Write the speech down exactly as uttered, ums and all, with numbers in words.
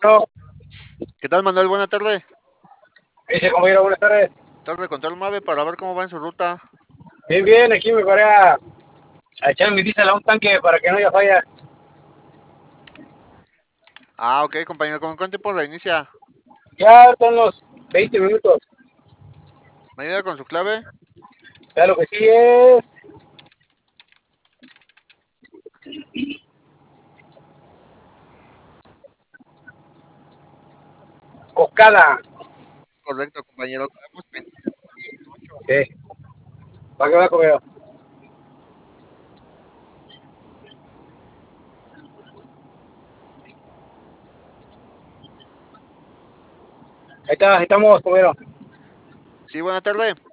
No, ¿Qué tal, Manuel? Buena tarde. dice compañero, buenas tardes. Tarde contra el Mave para ver cómo va en su ruta. Bien, bien, aquí me paré a, a echar mi diésel a un tanque para que no haya falla. Ah, ok, compañero. ¿Con cuánto tiempo reinicia? Ya son los veinte minutos. ¿Me ayuda con su clave? Ya lo que sí es cocada. Correcto, compañero. Traemos veintiocho. Sí, para que va compañero. Ahí está, ahí estamos compañero. Sí, buena tarde.